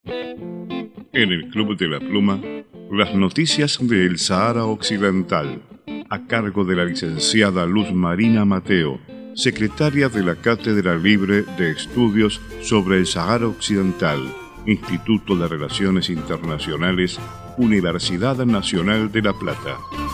En el Club de la Pluma, las noticias del Sahara Occidental, a cargo de la licenciada Luz Marina Mateo, secretaria de la Cátedra Libre de Estudios sobre el Sahara Occidental, Instituto de Relaciones Internacionales, Universidad Nacional de La Plata.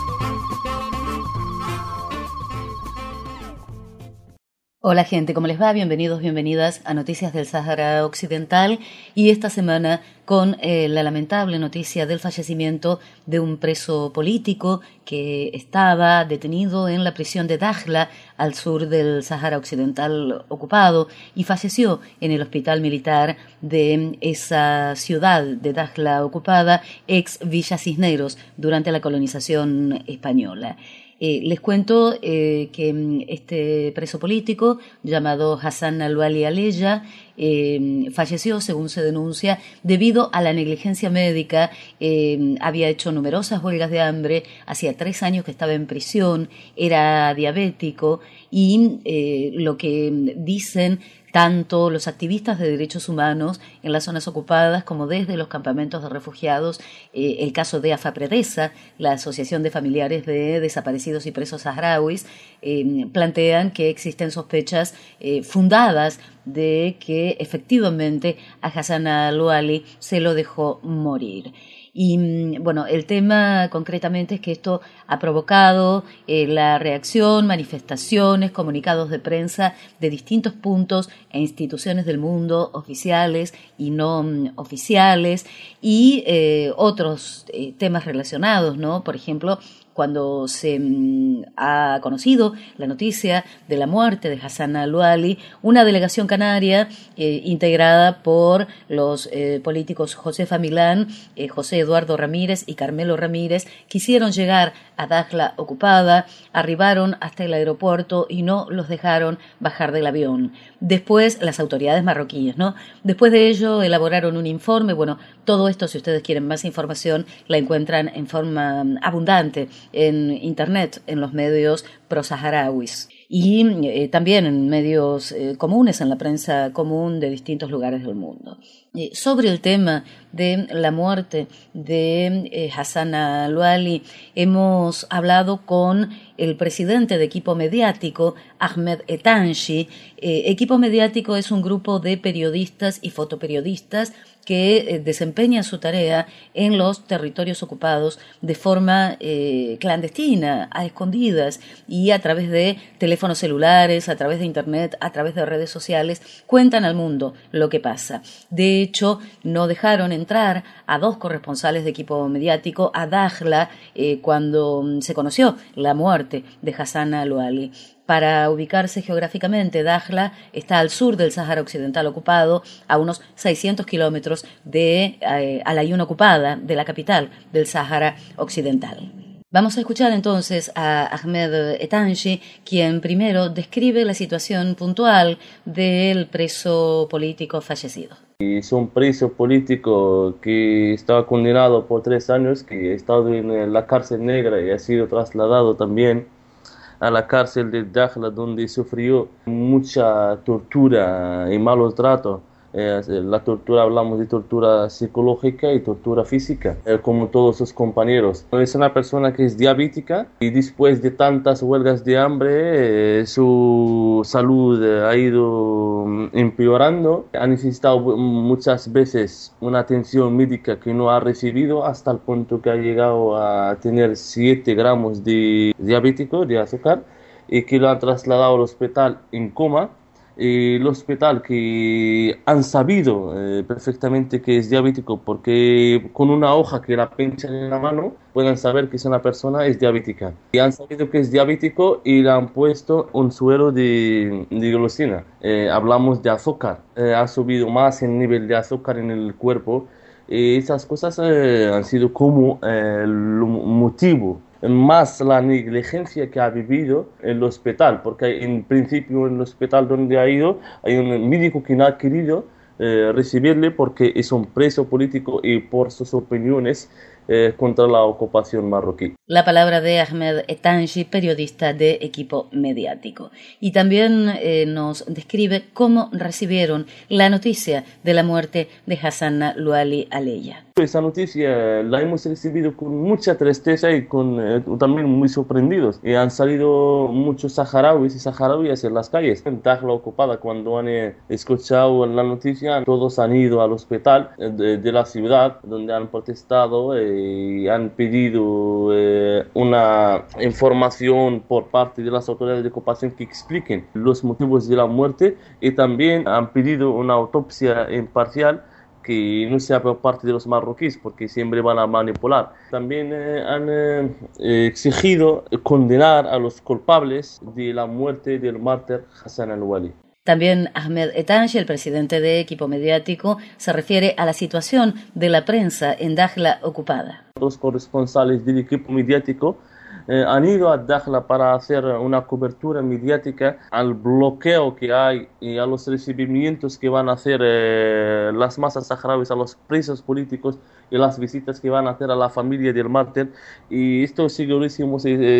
Hola gente, ¿cómo les va? Bienvenidos, bienvenidas a Noticias del Sahara Occidental y esta semana con la lamentable noticia del fallecimiento de un preso político que estaba detenido en la prisión de Dakhla al sur del Sahara Occidental ocupado y falleció en el hospital militar de esa ciudad de Dakhla ocupada, ex Villa Cisneros, durante la colonización española. Les cuento que este preso político llamado Hassan Al-Wali Aleya falleció, según se denuncia, debido a la negligencia médica. Había hecho numerosas huelgas de hambre, hacía 3 años que estaba en prisión, era diabético y lo que dicen tanto los activistas de derechos humanos en las zonas ocupadas como desde los campamentos de refugiados, el caso de AFAPREDESA, la Asociación de Familiares de Desaparecidos y Presos Saharauis, plantean que existen sospechas fundadas de que efectivamente a Hassan Al-Wali se lo dejó morir. Y bueno, el tema concretamente es que esto ha provocado la reacción, manifestaciones, comunicados de prensa de distintos puntos e instituciones del mundo, oficiales y no oficiales, y otros temas relacionados, ¿no? Por ejemplo, cuando se ha conocido la noticia de la muerte de Hassan Al-Wali, una delegación canaria integrada por los políticos Josefa Milán, José Eduardo Ramírez y Carmelo Ramírez quisieron llegar a Dakhla ocupada, arribaron hasta el aeropuerto y no los dejaron bajar del avión. Después, las autoridades marroquíes, ¿no? Después de ello, elaboraron un informe. Bueno, todo esto, si ustedes quieren más información, la encuentran en forma abundante en Internet, en los medios pro-saharauis y también en medios comunes, en la prensa común de distintos lugares del mundo. Sobre el tema de la muerte de Hassan Al-Wali, hemos hablado con el presidente de Equipo Mediático, Ahmed Etanchi. Equipo Mediático es un grupo de periodistas y fotoperiodistas que desempeñan su tarea en los territorios ocupados de forma clandestina, a escondidas y a través de teléfonos celulares, a través de Internet, a través de redes sociales, cuentan al mundo lo que pasa. De hecho, no dejaron entrar a 2 corresponsales de Equipo Mediático a Dakhla cuando se conoció la muerte de Hassan Al-Wali. Para ubicarse geográficamente, Dakhla está al sur del Sáhara Occidental ocupado, a unos 600 kilómetros de Al-Aaiún ocupada, de la capital del Sáhara Occidental. Vamos a escuchar entonces a Ahmed Etanchi, quien primero describe la situación puntual del preso político fallecido. Es un preso político que estaba condenado por 3 años, que ha estado en la cárcel negra y ha sido trasladado también a la cárcel de Dakhla, donde sufrió mucha tortura y malos tratos. La tortura, hablamos de tortura psicológica y tortura física, como todos sus compañeros. Es una persona que es diabética y después de tantas huelgas de hambre, su salud ha ido empeorando. Ha necesitado muchas veces una atención médica que no ha recibido, hasta el punto que ha llegado a tener 7 gramos de diabético, de azúcar, y que lo han trasladado al hospital en coma. El hospital, que han sabido perfectamente que es diabético, porque con una hoja que la pinchan en la mano pueden saber que una persona es diabética, y han sabido que es diabético y le han puesto un suero de glucina. Hablamos de azúcar, ha subido más el nivel de azúcar en el cuerpo. Esas cosas han sido como el motivo, más la negligencia que ha vivido en el hospital, porque en principio en el hospital donde ha ido hay un médico que no ha querido recibirle porque es un preso político y por sus opiniones contra la ocupación marroquí. La palabra de Ahmed Etanji, periodista de Equipo Mediático. Y también nos describe cómo recibieron la noticia de la muerte de Hassan Louali Aleya. Esa noticia la hemos recibido con mucha tristeza y también muy sorprendidos. Y han salido muchos saharauis y saharauíes en las calles. En Dakhla ocupada, cuando han escuchado la noticia, todos han ido al hospital de la ciudad, donde han protestado y han pedido una información por parte de las autoridades de ocupación que expliquen los motivos de la muerte, y también han pedido una autopsia imparcial que no sea por parte de los marroquíes, porque siempre van a manipular. También han exigido condenar a los culpables de la muerte del mártir Hassan al-Louali. También Ahmed Etanji, el presidente de Equipo Mediático, se refiere a la situación de la prensa en Dakhla ocupada. Los corresponsales del Equipo Mediático han ido a Dakhla para hacer una cobertura mediática al bloqueo que hay y a los recibimientos que van a hacer las masas saharauis a los presos políticos y las visitas que van a hacer a la familia del mártir. Y esto segurísimo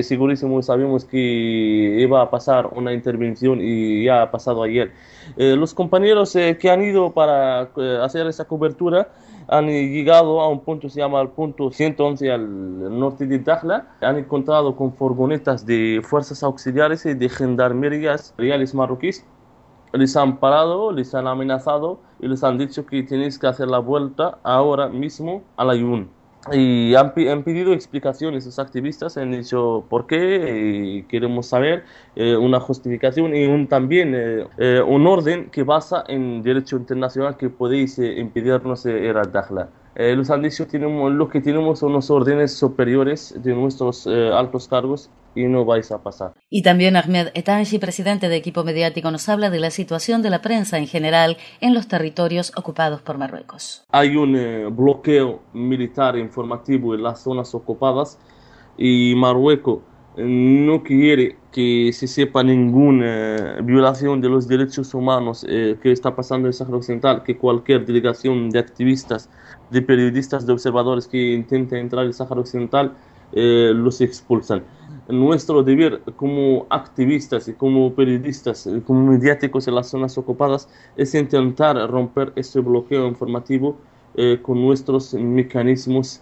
sabemos que iba a pasar una intervención y ya ha pasado ayer. Los compañeros que han ido para hacer esa cobertura han llegado a un punto, se llama el punto 111 al norte de Dakhla. Han encontrado con furgonetas de fuerzas auxiliares y de gendarmerías reales marroquíes. Les han parado, les han amenazado y les han dicho que tenéis que hacer la vuelta ahora mismo a la Ayun. Y han pedido explicaciones, los activistas han dicho por qué, y queremos saber una justificación y también un orden que basa en derecho internacional que podéis impedirnos ir a Dakhla. Los han dicho lo que tenemos son los órdenes superiores de nuestros altos cargos y no vais a pasar. Y también Ahmed Etanji, presidente de Equipo Mediático, nos habla de la situación de la prensa en general en los territorios ocupados por Marruecos. Hay un bloqueo militar informativo en las zonas ocupadas y Marruecos no quiere que se sepa ninguna violación de los derechos humanos que está pasando en Sáhara Occidental, que cualquier delegación de activistas, de periodistas, de observadores que intenten entrar en Sáhara Occidental los expulsan. Nuestro deber como activistas y como periodistas, como mediáticos en las zonas ocupadas es intentar romper este bloqueo informativo con nuestros mecanismos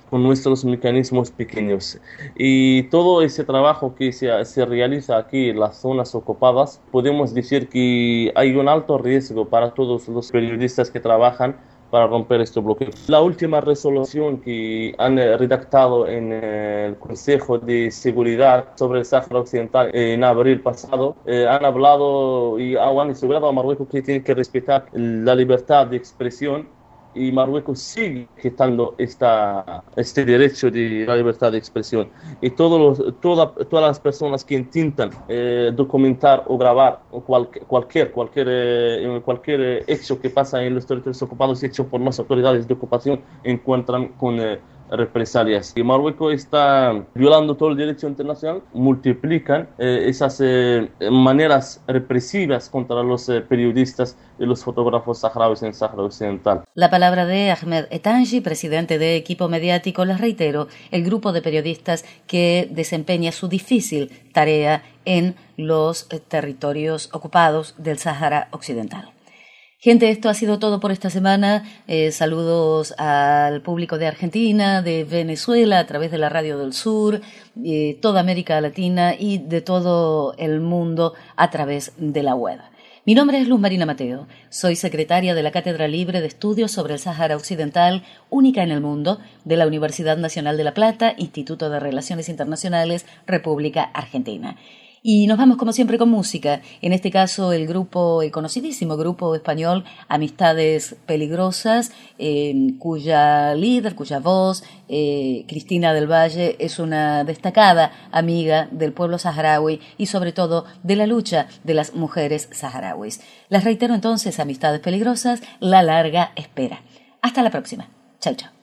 pequeños. Y todo ese trabajo que se realiza aquí en las zonas ocupadas, podemos decir que hay un alto riesgo para todos los periodistas que trabajan para romper este bloqueo. La última resolución que han redactado en el Consejo de Seguridad sobre el Sáhara Occidental en abril pasado, han hablado y han asegurado a Marruecos que tiene que respetar la libertad de expresión, y Marruecos sigue quitando este derecho de la libertad de expresión. Y todas las personas que intentan documentar o grabar cualquier hecho que pasa en los territorios ocupados hecho por las autoridades de ocupación encuentran con represalias. Y Marruecos está violando todo el derecho internacional, multiplican esas maneras represivas contra los periodistas y los fotógrafos saharauis en Sáhara Occidental. La palabra de Ahmed Etanji, presidente de Equipo Mediático, les reitero, el grupo de periodistas que desempeña su difícil tarea en los territorios ocupados del Sáhara Occidental. Gente, esto ha sido todo por esta semana. Saludos al público de Argentina, de Venezuela, a través de la Radio del Sur, toda América Latina y de todo el mundo a través de la web. Mi nombre es Luz Marina Mateo. Soy secretaria de la Cátedra Libre de Estudios sobre el Sáhara Occidental, única en el mundo, de la Universidad Nacional de La Plata, Instituto de Relaciones Internacionales, República Argentina. Y nos vamos como siempre con música, en este caso el conocidísimo grupo español Amistades Peligrosas, cuya líder, cuya voz, Cristina del Valle, es una destacada amiga del pueblo saharaui y sobre todo de la lucha de las mujeres saharauis. Les reitero entonces, Amistades Peligrosas, La Larga Espera. Hasta la próxima. Chau, chau.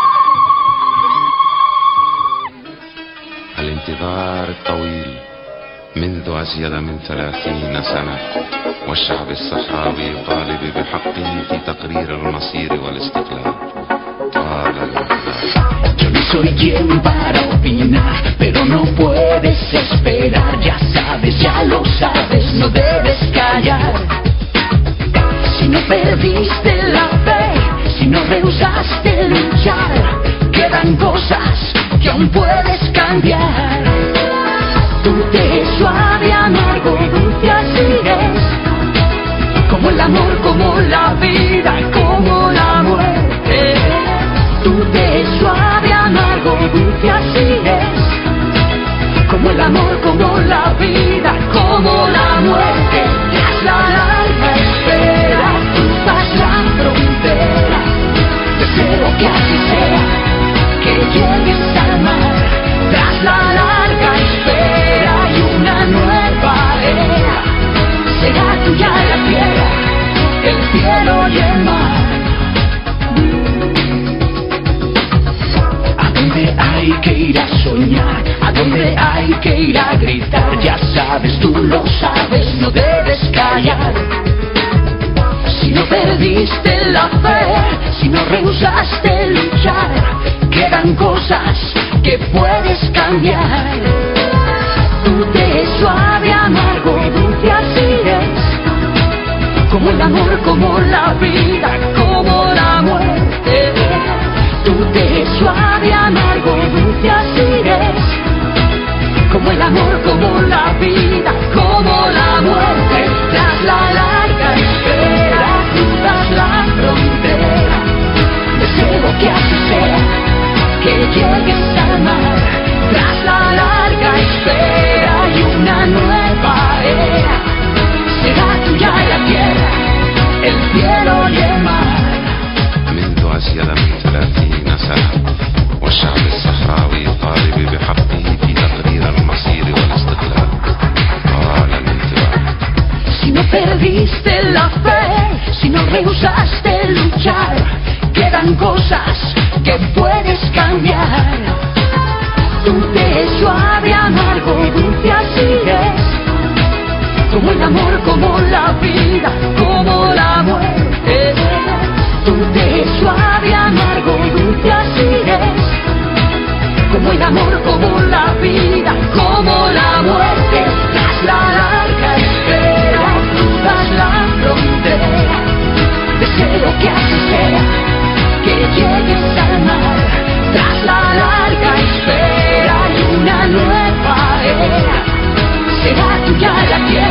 منذ أزيد من 30 سنة والشعب الصحراوي يطالب بحقه في تقرير المصير والاستقلال. طال الانتظار. soy quien para opinar, pero no puedes esperar. Ya sabes, ya lo sabes, no debes callar. Si no perdiste la fe, si no rehusaste luchar, quedan cosas que aún puedes cambiar. Tú de suave, amargo, dulce así es, como el amor, como la vida, como la muerte. Tú de suave, amargo, dulce así es, como el amor, como la vida, como la muerte. Tras la larga espera, cruzas la frontera. Deseo que así sea, que llegues al mar. Tras la larga espera y una nueva era, será tuya la tierra, el cielo y el mar. ¿A dónde hay que ir a soñar? ¿A dónde hay que ir a gritar? Ya sabes, tú lo sabes, no debes callar. Si no perdiste la fe, si no rehusaste luchar, quedan cosas que puedes cambiar. Tú de suave, amargo, dulce así es, como el amor, como la vida, como la muerte. Tú de suave, amargo, dulce así es, como el amor, como la vida, como la muerte. Tras la larga espera, cruzas la frontera. Deseo que así sea, que llegues al mar. Tras la larga espera y una nueva era, será tuya la tierra, el cielo y el mar. منذ أزيد من 30 سنة والشعب الصحراوي يطالب بحقه في تقرير المصير والاستقلال طال الانتظار. Si no perdiste la fe, si no rehusaste luchar, quedan cosas que puedes cambiar. Tú de suave, amargo, dulce así es, como el amor, como la vida, como la muerte. Tú de suave, amargo, dulce así es, como el amor, como la vida, como la muerte. Tras la larga espera, cruzas la frontera. Deseo que así sea, que llegues al mar. Tras la larga espera y una nueva era, será tuya la tierra,